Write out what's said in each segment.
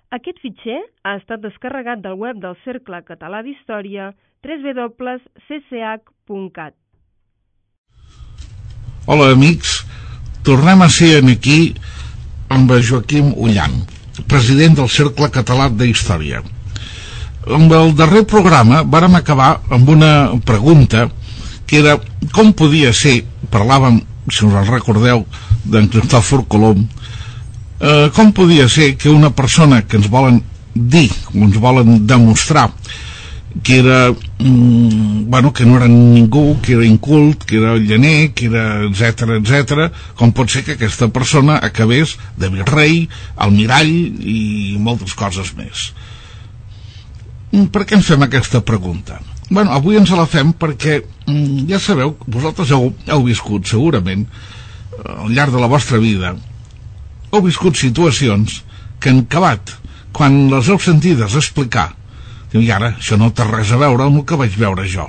Aquest fitxer ha estat descarregat del web del Cercle Català d'Història www.cch.cat. Hola amics, tornem a ser aquí amb Joaquim Ullan, president del Cercle Català d'Història. Amb el darrer programa vàrem acabar amb una pregunta que era com podia ser, parlàvem, si us en recordeu, d'en Cristòfor Colom, com podia ser que una persona que ens volen dir, ens volen demostrar que era, que no era ningú, que era incult, que era llaner, que era etc, com pot ser que aquesta persona acabés de virrei, almirall i moltes coses més. Per què ens fem aquesta pregunta? Avui ens la fem perquè, ja sabeu, vosaltres heu viscut segurament, al llarg de la vostra vida, heu viscut situacions que han acabat, quan les heu sentides explicar, i ara, això no té res a veure amb el que vaig veure jo.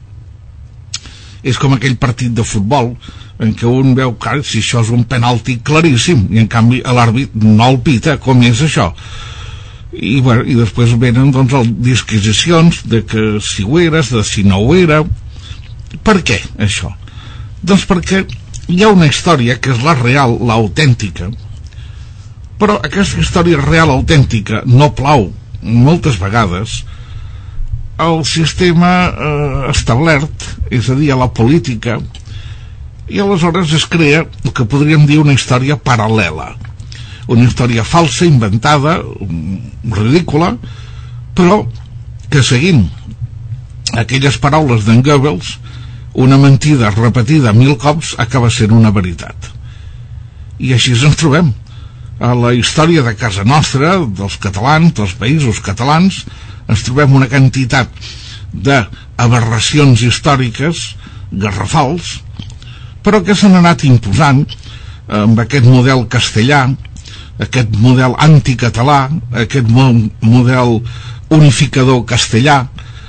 És com aquell partit de futbol en què un veu, clar, si això és un penalti claríssim, i en canvi l'àrbit no el pita, com és això? I després venen les disquisicions de que si ho eres, de si no ho era. Per què això? Doncs perquè hi ha una història que és la real, l'autèntica, però aquesta història real, autèntica, no plau moltes vegades al sistema establert, és a dir, a la política, i aleshores es crea el que podríem dir una història paral·lela, una història falsa, inventada, ridícula, però que seguint aquelles paraules d'en Goebbels, una mentida repetida 1000 cops acaba sent una veritat. I així ens trobem a la història de casa nostra, dels catalans, dels països catalans. Ens trobem una quantitat d'aberracions històriques garrafals, però que s'han anat imposant amb aquest model castellà, aquest model anticatalà, aquest model unificador castellà,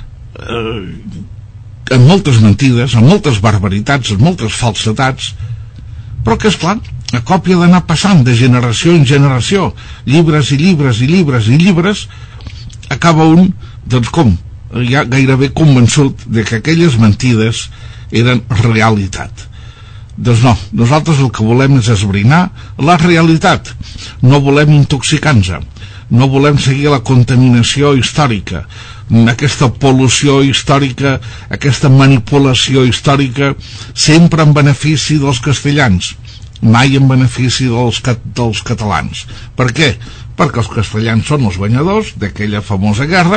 amb moltes mentides, amb moltes barbaritats, amb moltes falsetats, però que, esclar, a còpia d'anar passant de generació en generació, llibres i llibres i llibres i llibres, acaba un, doncs com, ja gairebé convençut de que aquelles mentides eren realitat. Doncs no, nosaltres el que volem és esbrinar la realitat, no volem intoxicar-nos, no volem seguir la contaminació històrica, aquesta pol·lució històrica, aquesta manipulació històrica, sempre en benefici dels castellans, mai en benefici dels catalans. Per què? Perquè els castellans són els guanyadors d'aquella famosa guerra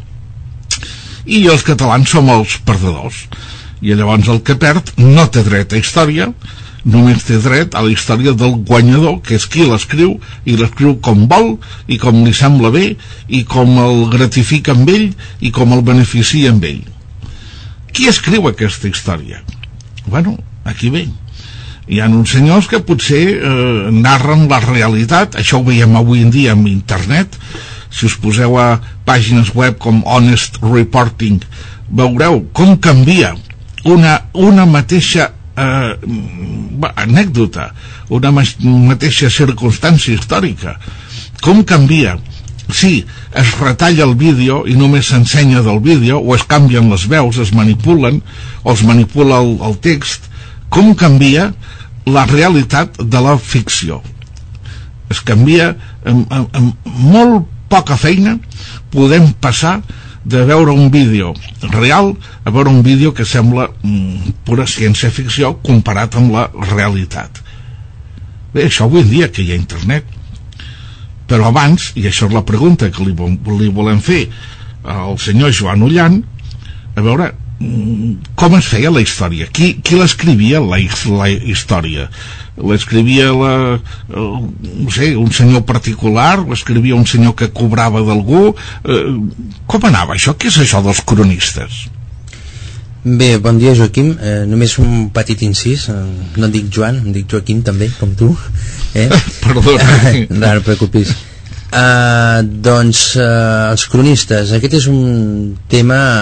i els catalans som els perdedors. I llavors el que perd no té dret a història, només té dret a la història del guanyador, que és qui l'escriu, i l'escriu com vol, i com li sembla bé, i com el gratifica amb ell, i com el beneficia amb ell. Qui escriu aquesta història? Aquí ve. Hi ha uns senyors que potser narren la realitat, això ho veiem avui en dia amb internet. Si us poseu a pàgines web com Honest Reporting, veureu com canvia una mateixa anècdota, una mateixa circumstància històrica, com canvia. Sí, es retalla el vídeo i només s'ensenya del vídeo, o es canvien les veus, es manipulen, o es manipula el text. Com canvia la realitat de la ficció. Es canvia amb molt poca feina. Podem passar de veure un vídeo real a veure un vídeo que sembla pura ciència-ficció comparat amb la realitat. Bé, això avui en dia que hi ha internet, però abans, i això és la pregunta que li volem fer al senyor Joan Ullan, a veure com es feia la història, qui l'escrivia la història. L'escrivia no sé, un senyor particular, l'escrivia un senyor que cobrava d'algú, com anava això? Què és això dels cronistes? Bé, bon dia Joaquim, només un petit incís, no em dic Joan, em dic Joaquim també, com tu. Perdona. No et preocupis. Els cronistes, aquest és un tema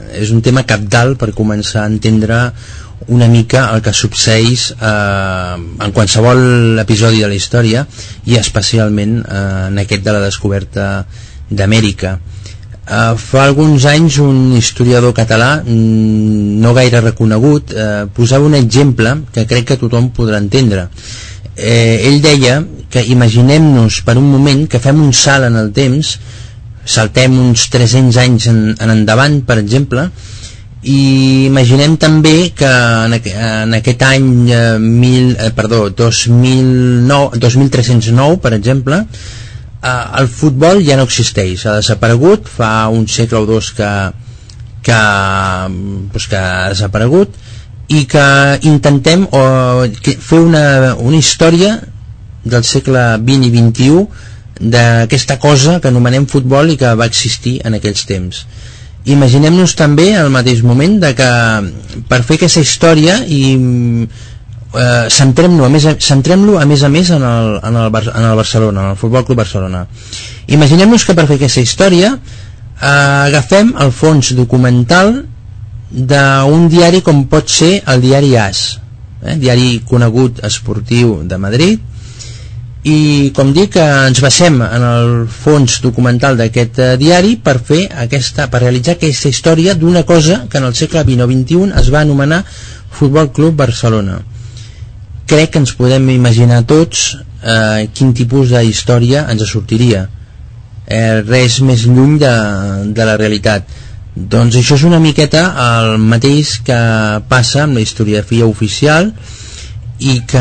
és un tema cabdal per començar a entendre una mica el que succeeix en qualsevol episodi de la història, i especialment en aquest de la descoberta d'Amèrica. Fa alguns anys un historiador català no gaire reconegut posava un exemple que crec que tothom podrà entendre. Ell deia que imaginem-nos per un moment que fem un salt en el temps, saltem uns 300 anys en endavant, per exemple, i imaginem també que en aquest any 2309, per exemple, el futbol ja no existeix, ha desaparegut, fa un segle o dos que ha desaparegut, i que intentem fer una història del segle XX i XXI d'aquesta cosa que anomenem futbol i que va existir en aquells temps. Imaginem-nos també al mateix moment de que per fer aquesta història centrem-lo a més a més en el Barcelona, en el Futbol Club Barcelona. Imaginem-nos que per fer aquesta història agafem el fons documental d'un diari com pot ser el diari AS, diari conegut esportiu de Madrid, i com dic, ens basem en el fons documental d'aquest diari per realitzar aquesta història d'una cosa que en el segle XX o XXI es va anomenar Futbol Club Barcelona. Crec que ens podem imaginar tots quin tipus de història ens sortiria, res més lluny de la realitat. Doncs això és una miqueta el mateix que passa amb la historiografia oficial, i que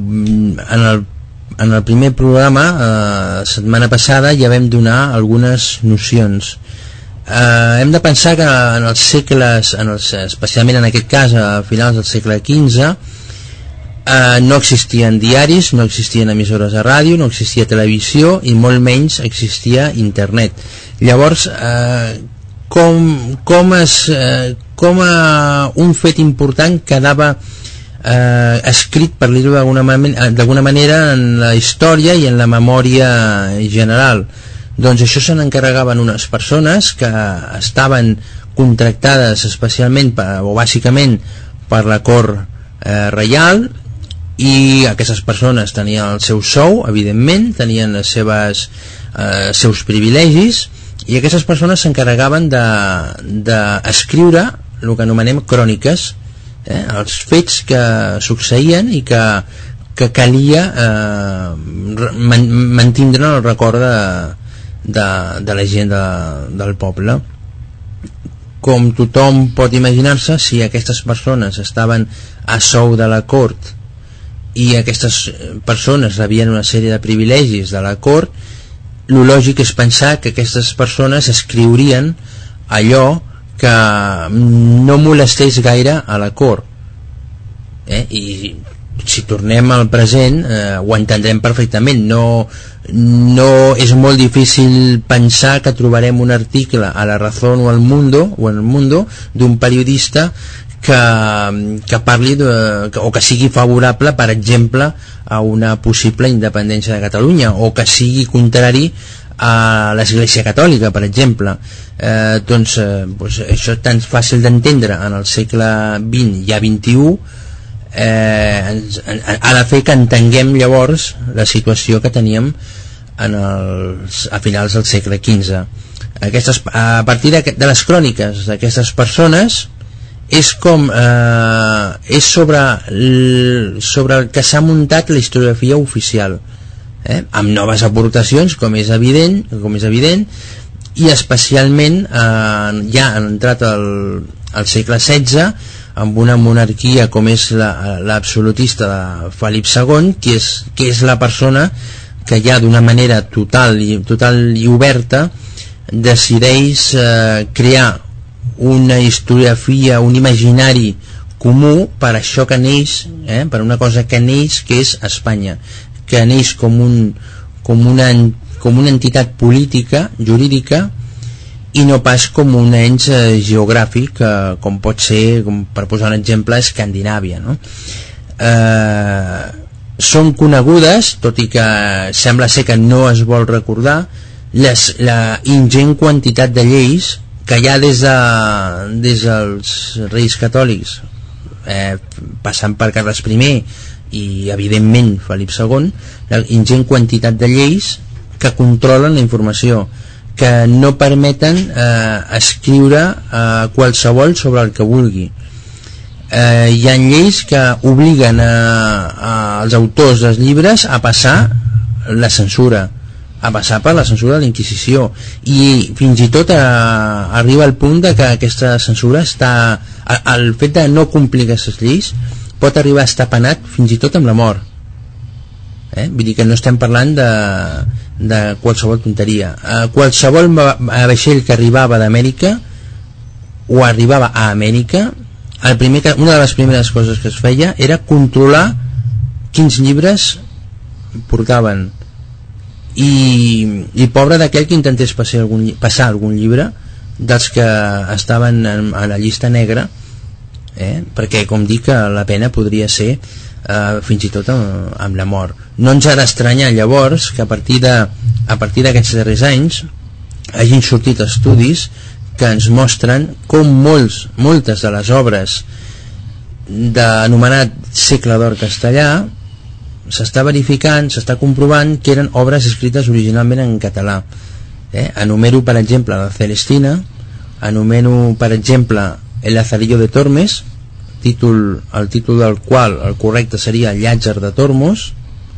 en el primer programa setmana passada ja vam donar algunes nocions. Hem de pensar que en els segles, especialment en aquest cas a finals del segle XV, no existien diaris, no existien emissores de ràdio, no existia televisió i molt menys existia internet. Llavors com un fet important quedava escrit, per dir-ho d'alguna manera, en la història i en la memòria general. Doncs això se n'encarregaven unes persones que estaven contractades especialment o bàsicament per la cort reial, i aquestes persones tenien el seu sou, evidentment, tenien els seus privilegis, i aquestes persones s'encarregaven d'escriure el que anomenem cròniques, els fets que succeïen i que calia mantindre el record de la gent del poble. Com tothom pot imaginar-se, si aquestes persones estaven a sou de la cort i aquestes persones rebien una sèrie de privilegis de la cort, el lògic és pensar que aquestes persones escriurien allò que no molestés gaire a la cort, i si tornem al present ho entendrem perfectament. No és molt difícil pensar que trobarem un article a La Razón o al Mundo d'un periodista que parli o que sigui favorable, per exemple, a una possible independència de Catalunya, o que sigui contrari a l'Església Catòlica, per exemple. Doncs això és tan fàcil d'entendre en el segle XX i XXI, ha de fer que entenguem llavors la situació que teníem a finals del segle XV. A partir de les cròniques d'aquestes persones és sobre el que s'ha muntat la historiografia oficial, amb noves aportacions, com és evident, i especialment ja han entrat al segle XVI amb una monarquia com és l'absolutista de Felip II, que és la persona que ja d'una manera total i oberta decideix crear una historiografia, un imaginari comú per això que neix, per una cosa que neix, que és Espanya, que neix com una entitat política, jurídica, i no pas com un ens geogràfic, com pot ser, per posar un exemple, Escandinàvia, no? Són conegudes, tot i que sembla ser que no es vol recordar, la ingent quantitat de lleis ja des dels reis catòlics, passant per Carles I i evidentment Felip II, la ingent quantitat de lleis que controlen la informació, que no permeten escriure qualsevol sobre el que vulgui. Hi ha lleis que obliguen als autors dels llibres a passar la censura, a passar per la censura de la Inquisició, i fins i tot arriba al punt de que aquesta censura està, el fet de no complir aquestes lleis pot arribar a estar penat fins i tot amb la mort. Vull dir que no estem parlant de qualsevol tonteria. Qualsevol vaixell que arribava d'Amèrica o arribava a Amèrica, una de les primeres coses que es feia era controlar quins llibres portaven, i pobre d'aquell que intentés passar algun llibre dels que estaven a la llista negra, perquè com dic, la pena podria ser fins i tot amb la mort. No ens ha d'estranyar llavors que a partir d'aquests darrers anys hagin sortit estudis que ens mostren com moltes de les obres d'anomenat segle d'or castellà s'està verificant, s'està comprovant que eren obres escrites originalment en català. Enumero per exemple la Celestina, enumero per exemple El Lazarillo de Tormes, el títol del qual el correcte seria Llàtzer de Tormos,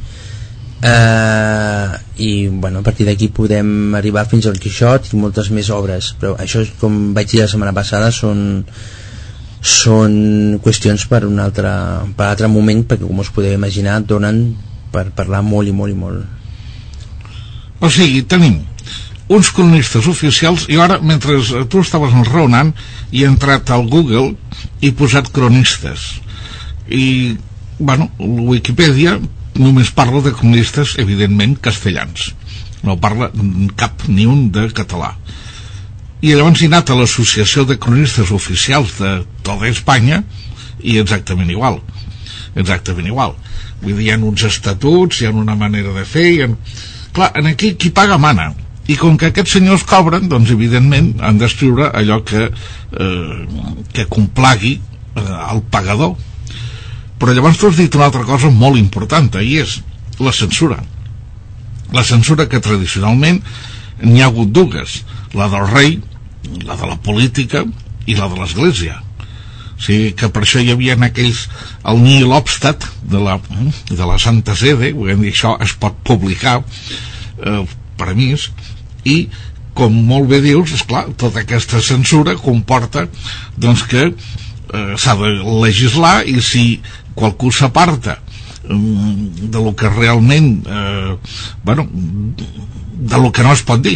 i bueno, a partir d'aquí podem arribar fins al Quixot i moltes més obres, però això, com vaig dir la setmana passada, són qüestions per un altre moment, perquè com us podeu imaginar donen per parlar molt i molt i molt. O sigui, tenim uns cronistes oficials, i ara mentre tu estaves enraonant he entrat al Google i he posat cronistes, i bueno, Wikipedia només parla de cronistes evidentment castellans, no parla cap ni un de català. I llavors he anat a l'associació de cronistes oficials de tota Espanya i exactament igual. Vull dir, hi ha uns estatuts, hi ha una manera de fer, clar, aquí qui paga mana, i com que aquests senyors cobren, doncs evidentment han d'escriure allò que complagui al pagador. Però llavors tu has dit una altra cosa molt important, i és la censura. La censura que tradicionalment n'hi ha hagut dues, la del rei, la de la política i la de l'església. O sigui que per això hi havia aquells, el nihil obstat de la Santa Sede, vull dir, això es pot publicar permís, i com molt bé dius, esclar, tota aquesta censura comporta doncs que s'ha de legislar, i si qualcú s'aparta de lo que realment de lo que no es pot dir,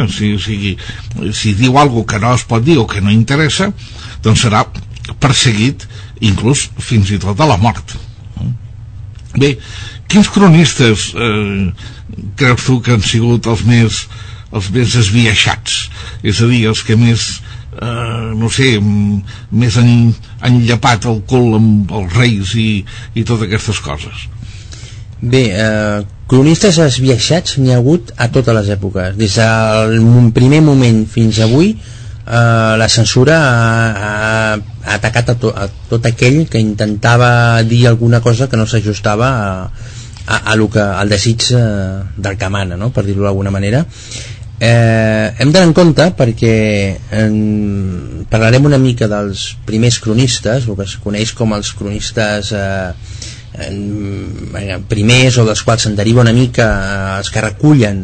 si diu alguna que no es pot dir o que no interessa, doncs serà perseguit inclús fins i tot a la mort. Bé, quins cronistes creus tu que han sigut els més esbiaixats, és a dir, els que més no sé, més han llepat el cul amb els reis i totes aquestes coses? Bé, cronistes esbiaixats n'hi ha hagut a totes les èpoques, des del primer moment fins avui. La censura ha atacat a tot aquell que intentava dir alguna cosa que no s'ajustava al desig del que mana, no? Per dir-ho d'alguna manera. Hem d'anar en compte perquè parlarem una mica dels primers cronistes, el que es coneix com els cronistes primers, o dels quals se'n deriva una mica els que recullen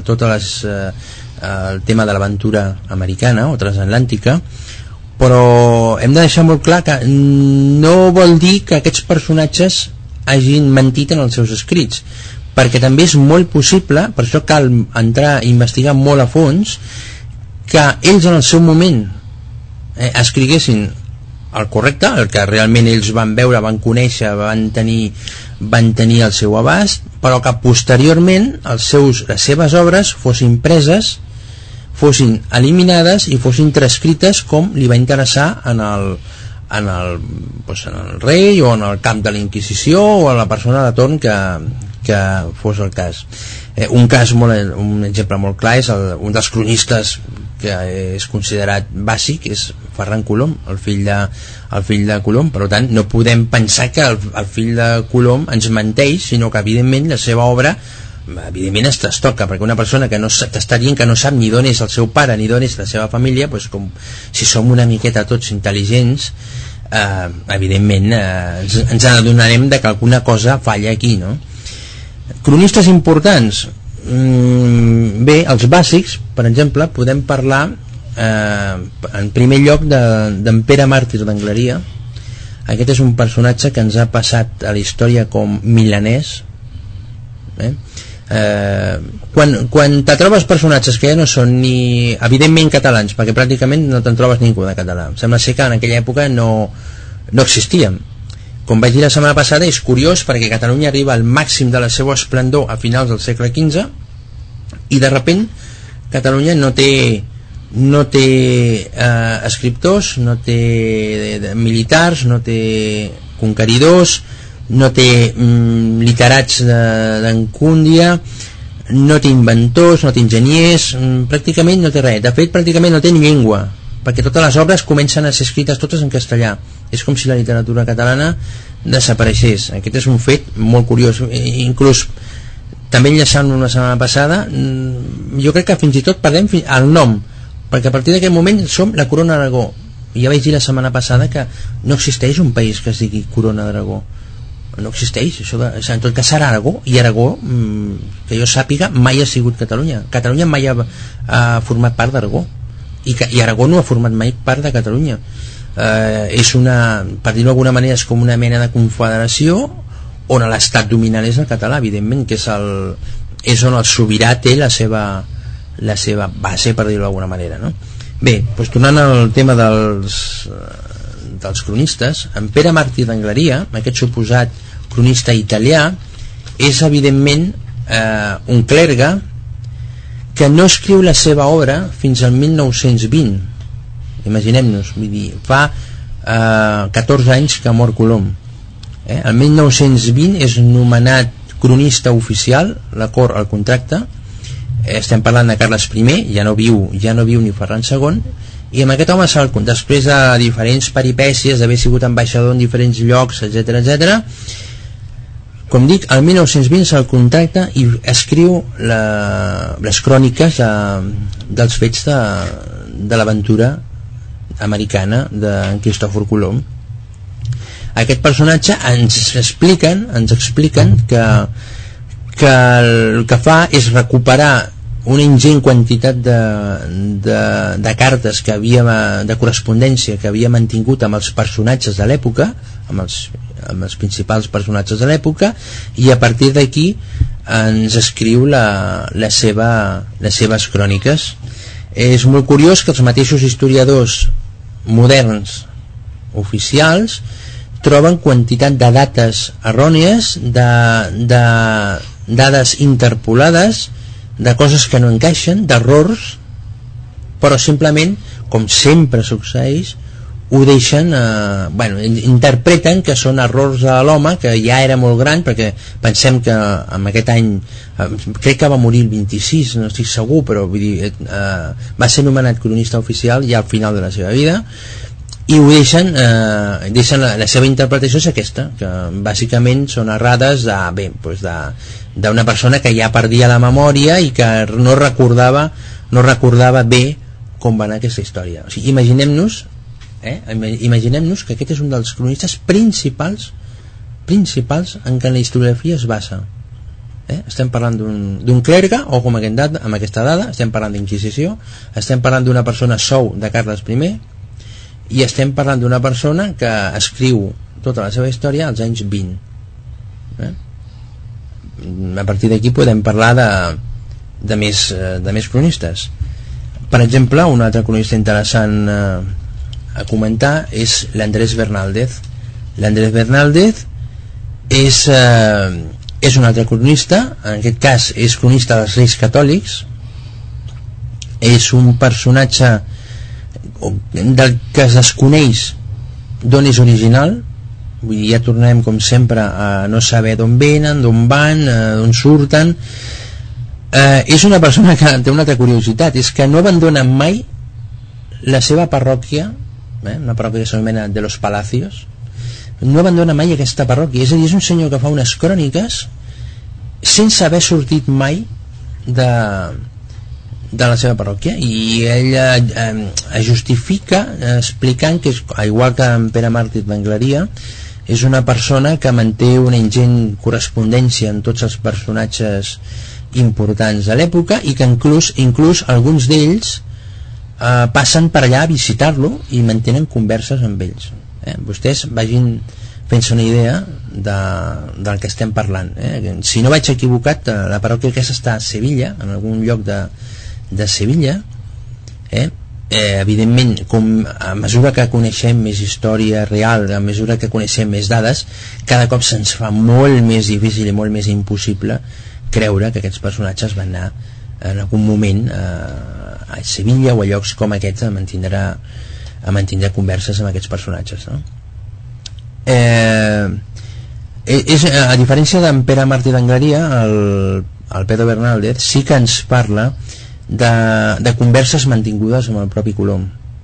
el tema de l'aventura americana o transatlàntica, però hem de deixar molt clar que no vol dir que aquests personatges hagin mentit en els seus escrits, perquè també és molt possible, per això cal entrar a investigar molt a fons, que ells en el seu moment escriguessin el correcte, el que realment ells van veure, van conèixer, van tenir el seu abast, però que posteriorment les seves obres fossin preses, fossin eliminades i fossin transcrites com li va interessar en el rei o en el camp de la Inquisició o a la persona de torn que fos el cas. Un exemple molt clar és un dels cronistes que és considerat bàsic, és Ferran Colom, el fill de Colom. Per tant, no podem pensar que el fill de Colom ens menteix, sinó que evidentment la seva obra evidentment es toca, perquè una persona que no t'està dient que no sap ni d'on és el seu pare ni d'on és la seva família, doncs com si som una miqueta tots intel·ligents, evidentment ens adonarem de que alguna cosa falla aquí, no? Cronistes importants, bé, els bàsics, per exemple, podem parlar en primer lloc d'en Pere Màrtir d'Angleria. Aquest és un personatge que ens ha passat a la història com milanès. Quan te trobes personatges que ja no són ni evidentment catalans, perquè pràcticament no te'n trobes ningú de català, sembla ser que en aquella època no existíem. Com vaig dir la setmana passada, és curiós perquè Catalunya arriba al màxim de la seva esplendor a finals del segle XV i de repent Catalunya no té escriptors, no té militars, no té conqueridors, no té literats d'encúndia, no té inventors, no té enginyers, pràcticament no té res. De fet, pràcticament no té ni llengua, perquè totes les obres comencen a ser escrites totes en castellà. És com si la literatura catalana desapareixés. Aquest és un fet molt curiós. Inclús també enllaçant una setmana passada, jo crec que fins i tot perdem el nom, perquè a partir d'aquest moment som la Corona d'Aragó. Ja vaig dir la setmana passada que no existeix un país que es digui Corona d'Aragó. No existeix, en tot cas serà Aragó, i Aragó, que jo sàpiga, mai ha sigut Catalunya. Catalunya mai ha format part d'Aragó, i Aragó no ha format mai part de Catalunya. És una, per dir-ho d'alguna manera, és com una mena de confederació on l'estat dominant és el català, evidentment, que és on el sobirà té la seva base, per dir-ho d'alguna manera, no? Bé, doncs tornant al tema dels cronistes, en Pere Màrtir d'Angleria, aquest suposat cronista italià, és evidentment un clergue que no escriu la seva obra fins al 1920. Imaginem-nos, vull dir, fa 14 anys que mor Colom. El 1920 és nomenat cronista oficial, la cort el contracta. Estem parlant de Carles I, ja no viu ni Ferran II, i amb aquest home després de diferents peripècies, d'haver sigut ambaixador en diferents llocs, etc., com dic, el 1920 se'l contracta i escriu les cròniques dels fets de l'aventura americana de Cristòfor Colom. Aquest personatge ens expliquen que el que fa és recuperar una ingent quantitat de cartes de correspondència que havia mantingut amb els personatges de l'època, amb els principals personatges de l'època, i a partir d'aquí ens escriu les seves cròniques. És molt curiós que els mateixos historiadors moderns oficials troben quantitat de dates errònies, de dades interpolades, de coses que no encaixen, d'errors, però simplement, com sempre succeeix, ho deixen, interpreten que són errors de l'home, que ja era molt gran, perquè pensem que en aquest any, crec que va morir el 26, no estic segur, però vull dir, va ser nomenat cronista oficial ja al final de la seva vida, i ho deixen, la seva interpretació és aquesta, que bàsicament són errades d'una persona que ja perdia la memòria i que no recordava bé com va anar aquesta història. O sigui, imaginem-nos que aquest és un dels cronistes principals en què la historiografia es basa. Estem parlant d'un clergue, o com amb aquesta dada, estem parlant d'inquisició, estem parlant d'una persona sou de Carles I, i estem parlant d'una persona que escriu tota la seva història als anys 20. A partir d'aquí podem parlar de més cronistes. Per exemple, un altre cronista interessant a comentar és l'Andrés Bernaldez. L'Andrés Bernaldez és un altre cronista, en aquest cas és cronista dels Reis Catòlics, és un personatge del que es desconeix d'on és original. Vull dir, ja tornem, com sempre, a no saber d'on venen, d'on van, d'on surten. És una persona que té una altra curiositat, és que no abandona mai la seva parròquia, una parròquia que s'anomena de los Palacios, no abandona mai aquesta parròquia, és a dir, és un senyor que fa unes cròniques sense haver sortit mai de la seva parròquia, i ell es justifica explicant que, igual que en Pere Màrtir d'Angleria, és una persona que manté una ingent correspondència amb tots els personatges importants de l'època, i que inclús alguns d'ells passen per allà a visitar-lo i mantenen converses amb ells. Vostès vagin fent-se una idea del que estem parlant. Si no vaig equivocat, la parròquia aquesta està a Sevilla, en algun lloc de Sevilla. Evidentment, a mesura que coneixem més història real, a mesura que coneixem més dades, cada cop se'ns fa molt més difícil i molt més impossible creure que aquests personatges van anar en algun moment a Sevilla o a llocs com aquests a mantindre converses amb aquests personatges, no? A diferència d'en Pere Màrtir d'Angleria, el Pedro Bernaldez sí que ens parla de converses mantingudes amb el propi Colom,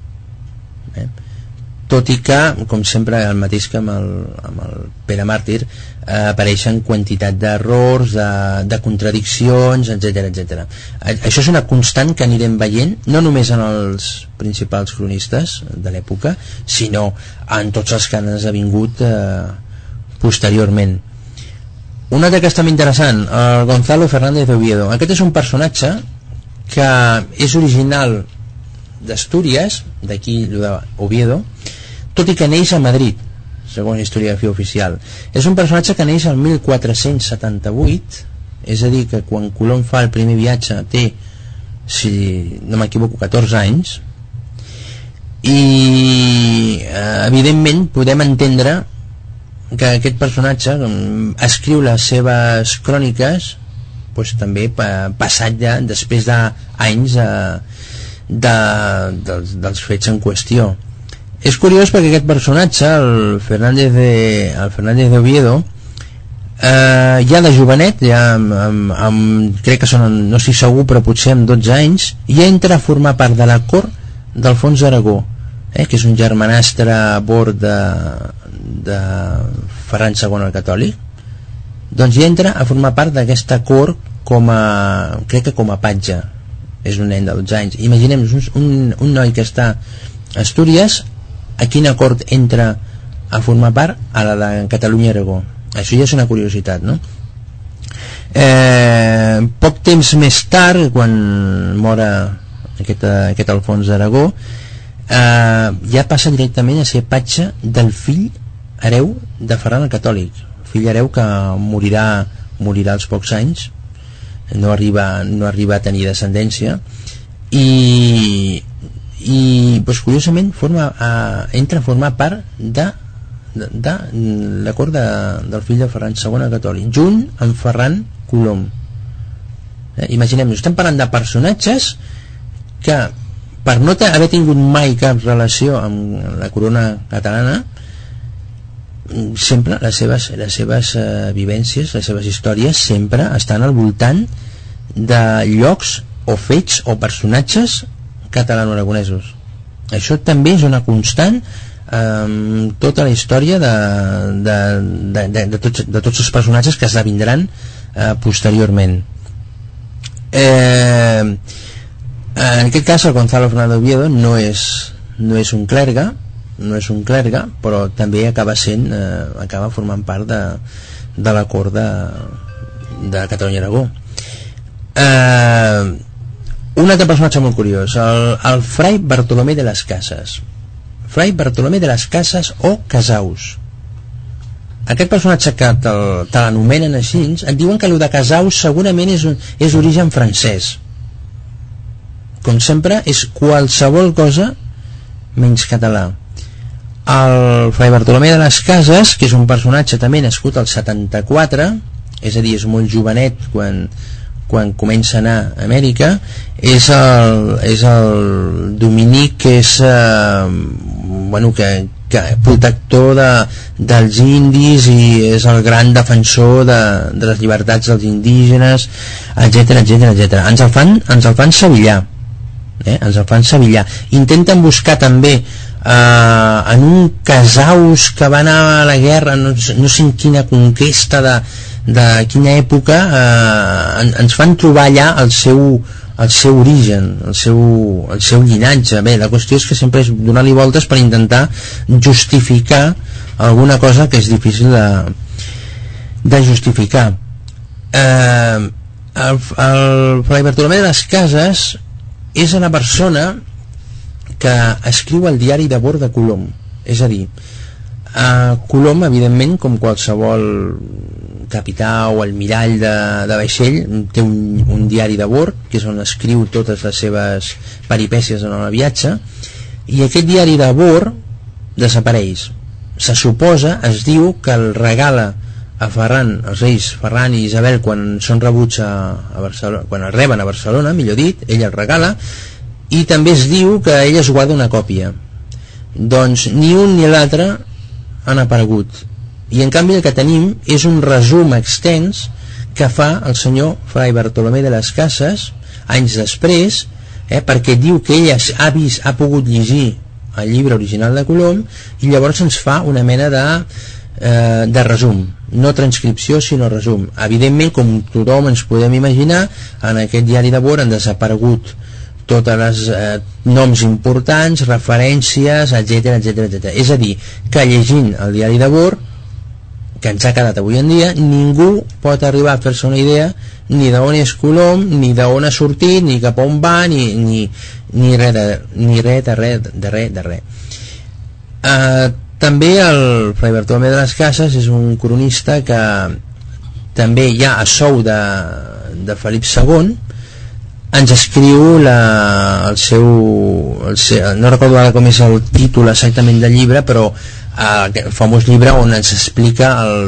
tot i que, com sempre, el mateix que amb el Pere Màrtir, apareixen quantitat d'errors, de contradiccions, etc. Això és una constant que anirem veient no només en els principals cronistes de l'època, sinó en tots els que han esdevingut posteriorment. Un altre que està interessant, el Gonzalo Fernández de Oviedo. Aquest és un personatge que és original d'Astúries, d'aquí d'Oviedo, tot i que neix a Madrid, segons la historiografia oficial. És un personatge que neix el 1478, és a dir, que quan Colom fa el primer viatge té, si no m'equivoco, 14 anys, i evidentment podem entendre que aquest personatge escriu les seves cròniques també passat ja després d'anys dels fets en qüestió. És curiós perquè aquest personatge, el Fernández de Oviedo, ja de jovenet, crec que són, no estic segur, però potser amb 12 anys, ja entra a formar part de la cort d'Alfons d'Aragó, que és un germanastre a bord de Ferran II el Catòlic. Doncs ja entra a formar part d'aquesta cort crec que com a patge. És un nen de 12 anys. Imaginem-nos un noi que està a Astúries, a quina cort entra a formar part? A la de Catalunya i Aragó. Això ja és una curiositat, no? Poc temps més tard, quan mor aquest Alfons d'Aragó, ja passa directament a ser patge del fill hereu de Ferran el Catòlic, fill hereu que morirà als pocs anys, no arriba a tenir descendència, i doncs, curiosament entra a formar part de la cort del fill de Ferran II el Catòlic, junt amb Ferran Colom. Imaginem-nos, estem parlant de personatges que, per no haver tingut mai cap relació amb la corona catalana, sempre les seves vivències, les seves històries sempre estan al voltant de llocs o fets o personatges catalano-aragonesos. Això també és una constant tota la història de tots els personatges que esdevindran posteriorment. En aquest cas el Gonzalo Fernández de Oviedo no és un clergue, però també acaba formant part de la cort de Catalunya i Aragó. Un altre personatge molt curiós, el Fray Bartolomé de les Casas. Fray Bartolomé de les Casas o Casaus. Aquest personatge que te l'anomenen així, et diuen que el de Casaus segurament és origen francès. Com sempre, és qualsevol cosa menys català. El Fray Bartolomé de les Casas, que és un personatge també nascut al 74, és a dir, és molt jovenet quan comença a anar a Amèrica, és el dominic que protector dels indis i és el gran defensor de les llibertats dels indígenes, etc etc. Ens el fan sevillar, ens el fan sevillar. Intenten buscar també en un casaus que va anar a la guerra, no sé en quina conquesta de quina època, ens fan trobar allà el seu origen, el seu llinatge. Bé, la qüestió és que sempre és donar-li voltes per intentar justificar alguna cosa que és difícil de justificar. El Fray Bartolomé de les Cases és una persona que escriu el diari de bord de Colom. És a dir, Colom, evidentment, com qualsevol capità o almirall de vaixell, té un diari de bord, que és on escriu totes les seves peripècies en el viatge, i aquest diari de bord desapareix. Se suposa, es diu, que el regala a Ferran, els reis Ferran i Isabel, quan són rebuts a Barcelona, quan el reben a Barcelona, millor dit, ell el regala, i també es diu que ell es guarda una còpia. Doncs ni un ni l'altre han aparegut, i en canvi el que tenim és un resum extens que fa el senyor Fray Bartolomé de les Cases anys després, perquè diu que ell ha pogut llegir el llibre original de Colom, i llavors ens fa una mena de resum, no transcripció sinó resum. Evidentment, com tothom ens podem imaginar, en aquest diari de bord han desaparegut totes les noms importants, referències, etc. És a dir, que llegint el diari de bord que ens ha quedat avui en dia, ningú pot arribar a fer-se una idea ni d'on és Colom, ni d'on ha sortit, ni cap on va, ni res de res. També el Fray Bartolomé de les Cases és un cronista que també ja a sou de Felip II ens escriu el seu, no recordo ara com és el títol exactament del llibre, però el famós llibre on ens explica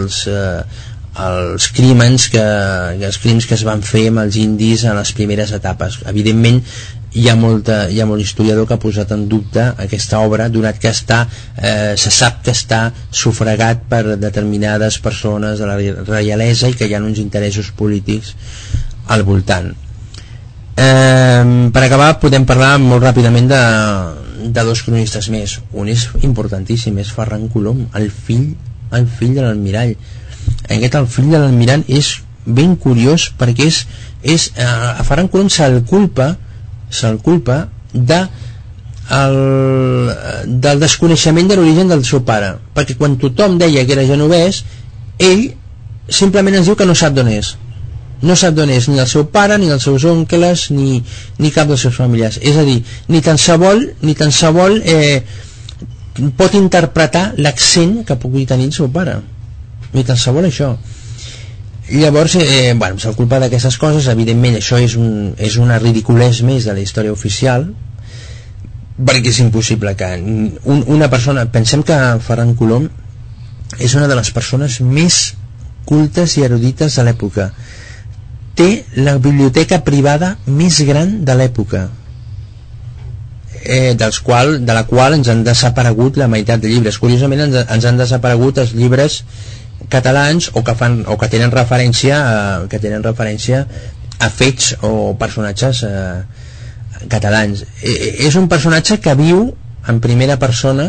els crims que es van fer amb els indis en les primeres etapes. Evidentment hi ha molt historiador que ha posat en dubte aquesta obra, donat que se sap que està sufragat per determinades persones de la reialesa i que hi ha uns interessos polítics al voltant. Per acabar, podem parlar molt ràpidament de dos cronistes més. Un és importantíssim, és Ferran Colom, el fill de l'almirall. El fill de l'almirall és ben curiós, perquè a Ferran Colom se'l culpa del desconeixement de l'origen del seu pare, perquè quan tothom deia que era genovès, ell simplement ens diu que no sap d'on és. No sap d'on és ni el seu pare, ni els seus oncles, ni cap dels seus familiars. És a dir, ni tan sabol pot interpretar l'accent que pugui tenir el seu pare, ni tan sabol això. Llavors, se'l culpa d'aquestes coses. Evidentment això és una ridiculesa més de la història oficial, perquè és impossible que una persona... Pensem que Ferran Colom és una de les persones més cultes i erudites de l'època. Té la biblioteca privada més gran de l'època, de la qual ens han desaparegut la meitat de llibres. Curiosament ens han desaparegut els llibres catalans o que tenen referència a fets o personatges catalans. És un personatge que viu en primera persona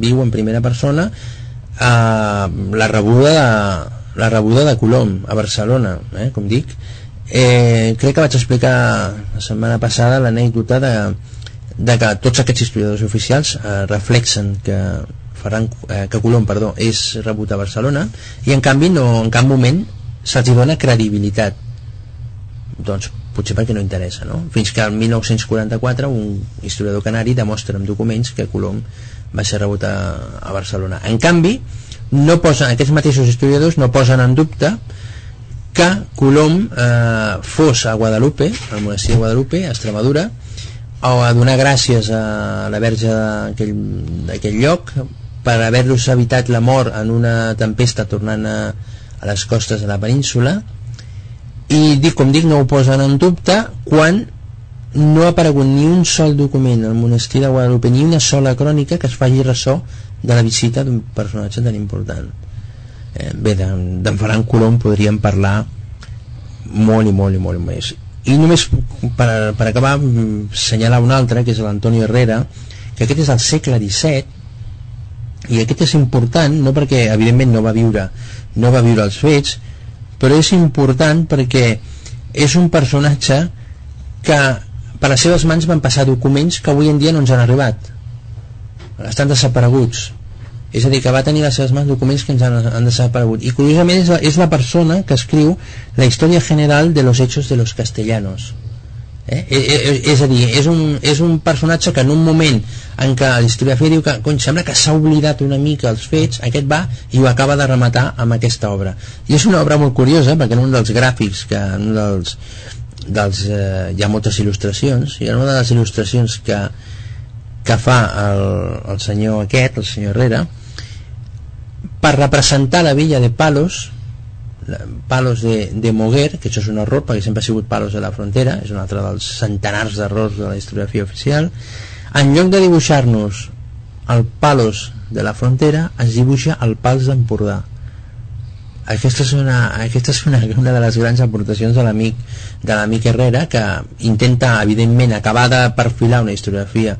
la rebuda de Colom a Barcelona, com dic. Crec que vaig explicar la setmana passada l'anècdota de que tots aquests historiadors oficials reflexen que Colom és rebut a Barcelona, i en canvi en cap moment se'ls dona credibilitat. Doncs potser perquè no interessa, no? Fins que el 1944 un historiador canari demostra amb documents que Colom va ser rebut a Barcelona. En canvi, aquests mateixos historiadors no posen en dubte que Colom fos a Guadalupe, al monestir de Guadalupe, a Extremadura, o a donar gràcies a la verge d'aquell lloc per haver-los evitat la mort en una tempesta tornant a les costes de la península. I com dic, no ho posen en dubte quan no ha aparegut ni un sol document al monestir de Guadalupe, ni una sola crònica que es faci ressò de la visita d'un personatge tan important. Bé, d'en Ferran Colom podríem parlar molt i molt i molt més. I només per acabar assenyalar un altre, que és l'Antonio Herrera, que aquest és del segle XVII, i aquest és important no perquè evidentment no va viure els fets, però és important perquè és un personatge que per les seves mans van passar documents que avui en dia no ens han arribat, estan desapareguts. És a dir, que va tenir a les seves mans documents que ens han desaparegut. I curiosament és la persona que escriu la història general de los hechos de los castellanos. És a dir, és un personatge que en un moment en què l'historiografia diu que sembla que s'ha oblidat una mica els fets, aquest va i ho acaba de rematar amb aquesta obra. I és una obra molt curiosa perquè en un dels gràfics hi ha moltes il·lustracions, i en una de les il·lustracions que fa el senyor aquest, el senyor Herrera, per representar la villa de Palos de Moguer, que això és un error perquè sempre ha sigut Palos de la Frontera, és un altre dels centenars d'errors de la historiografia oficial. En lloc de dibuixar-nos el Palos de la Frontera, es dibuixa el Pals d'Empordà. Aquesta és una de les grans aportacions de l'amic Herrera, que intenta evidentment acabar de perfilar una historiografia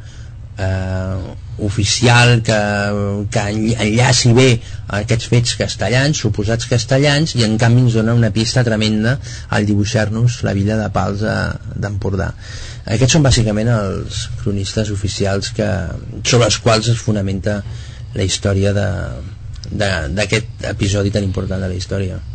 oficial que enllaci bé aquests fets castellans, suposats castellans, i en canvi ens dona una pista tremenda al dibuixar-nos la villa de Pals d'Empordà. Aquests són bàsicament els cronistes oficials sobre els quals es fonamenta la història d'aquest episodi tan important de la història.